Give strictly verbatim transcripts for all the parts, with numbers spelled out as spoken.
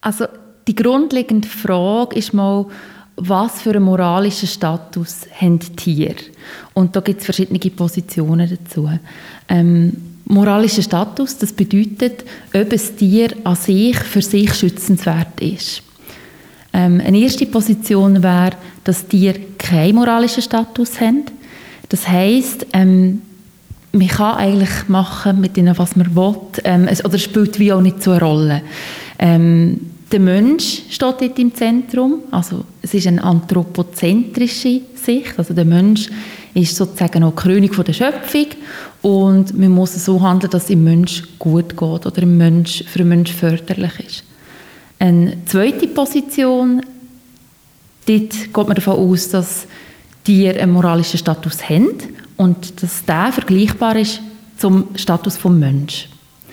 Also die grundlegende Frage ist mal, was für einen moralischen Status haben Tiere? Und da gibt es verschiedene Positionen dazu. Ähm, moralischer Status, das bedeutet, ob ein Tier an sich für sich schützenswert ist. Ähm, eine erste Position wäre, dass Tiere keinen moralischen Status haben. Das heisst, ähm, man kann eigentlich machen mit ihnen, was man will, ähm, es, oder es spielt wie auch nicht so eine Rolle. Ähm, der Mensch steht dort im Zentrum, also es ist eine anthropozentrische Sicht, also der Mensch ist sozusagen auch die Krönung der Schöpfung und man muss so handeln, dass es dem Mensch gut geht oder im Mensch, für den Mensch förderlich ist. Eine zweite Position, dort geht man davon aus, dass Tiere einen moralischen Status haben und dass der vergleichbar ist zum Status des Menschen.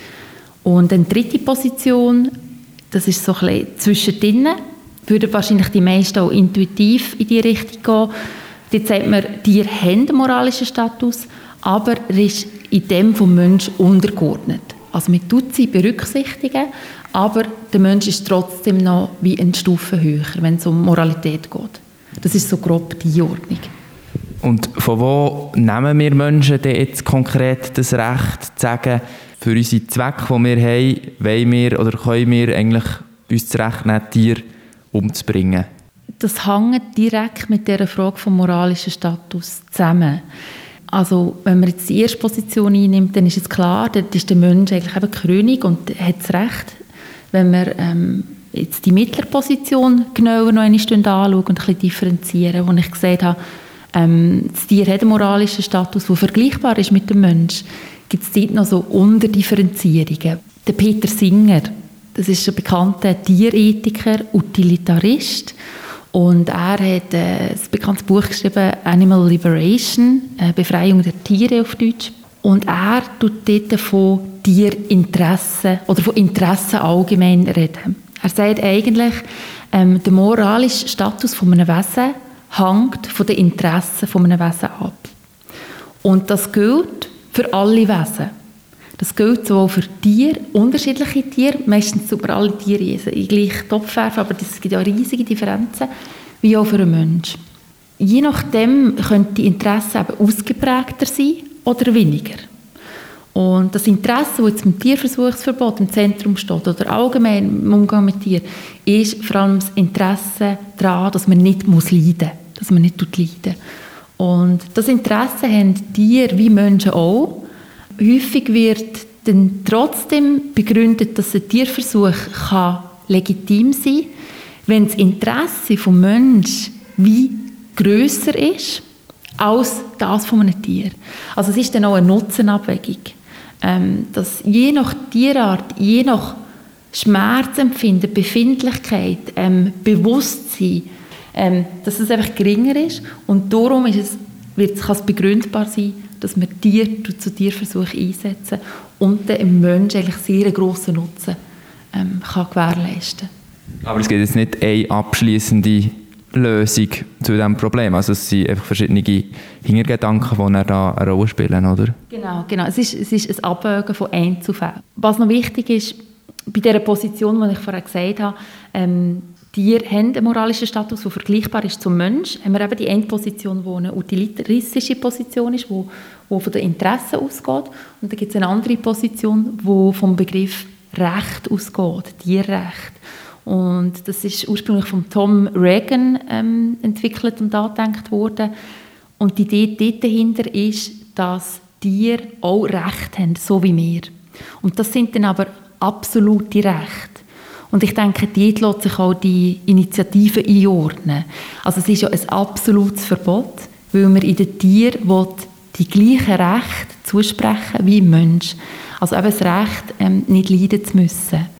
Und eine dritte Position, das ist so ein bisschen zwischendrin, würden wahrscheinlich die meisten auch intuitiv in die Richtung gehen. Dort sagt man, Tiere haben einen moralischen Status, aber er ist in dem vom Menschen untergeordnet. Also man tut sie berücksichtigen, aber der Mensch ist trotzdem noch wie eine Stufe höher, wenn es um Moralität geht. Das ist so grob die Ordnung. Und von wo nehmen wir Menschen denn jetzt konkret das Recht zu sagen, für unsere Zwecke, die wir haben, wollen wir oder können wir eigentlich uns das Recht nehmen, Tiere umzubringen? Das hängt direkt mit dieser Frage vom moralischen Status zusammen. Also wenn man jetzt die erste Position einnimmt, dann ist es klar, dort ist der Mensch eigentlich eben König und hat das Recht. Wenn wir ähm, jetzt die mittlere Position genauer noch einmal anschauen und ein bisschen differenzieren, wo ich gesagt habe, ähm, das Tier hat einen moralischen Status, der vergleichbar ist mit dem Menschen, gibt es dort noch so Unterdifferenzierungen. Der Peter Singer, das ist ein bekannter Tierethiker, Utilitarist, und er hat äh, ein bekanntes Buch geschrieben, Animal Liberation, äh, Befreiung der Tiere auf Deutsch. Und er tut dort von Tierinteressen oder von Interessen allgemein reden. Er sagt eigentlich, ähm, der moralische Status von einem Wesen hängt von den Interessen von einem Wesen ab. Und das gilt für alle Wesen. Das gilt sowohl für Tiere, unterschiedliche Tiere, meistens über alle Tiere in gleich Topf werfen, aber es gibt ja riesige Differenzen, wie auch für einen Menschen. Je nachdem können die Interessen eben ausgeprägter sein oder weniger. Und das Interesse, das jetzt im Tierversuchsverbot im Zentrum steht oder allgemein im Umgang mit Tieren, ist vor allem das Interesse daran, dass man nicht leiden muss, dass man nicht leiden. Und das Interesse haben Tiere wie Menschen auch. Häufig wird dann trotzdem begründet, dass ein Tierversuch kann legitim sein kann, wenn das Interesse des Menschen wie grösser ist als das von einem Tier. Also es ist dann auch eine Nutzenabwägung, ähm, dass je nach Tierart, je nach Schmerzempfinden, Befindlichkeit, ähm, Bewusstsein, ähm, dass es einfach geringer ist und darum ist es, wird, kann es begründbar sein, dass man Tiere zu Tierversuchen einsetzen und dem Menschen eigentlich sehr einen grossen Nutzen ähm, kann gewährleisten kann. Aber es gibt jetzt nicht eine abschliessende Lösung zu diesem Problem. Also es sind einfach verschiedene Hintergedanken, die da eine Rolle spielen, oder? Genau, genau. Es ist, es ist ein Abwägen von Einzelfällen. Was noch wichtig ist, bei dieser Position, die ich vorher gesagt habe, ähm, Tiere haben einen moralischen Status, der vergleichbar ist zum Mensch. Haben wir eben die eine Position, die eine utilitaristische Position ist, die, die von den Interessen ausgeht. Und dann gibt es eine andere Position, die vom Begriff Recht ausgeht, Tierrecht. Und das ist ursprünglich von Tom Regan ähm, entwickelt und angedenkt worden. Und die Idee dort dahinter ist, dass Tiere auch Recht haben, so wie wir. Und das sind dann aber absolute Rechte. Und ich denke, dort lässt sich auch die Initiative einordnen. Also es ist ja ein absolutes Verbot, weil man in den Tieren die gleichen Rechte zusprechen wie im Mensch. Also eben das Recht, ähm, nicht leiden zu müssen.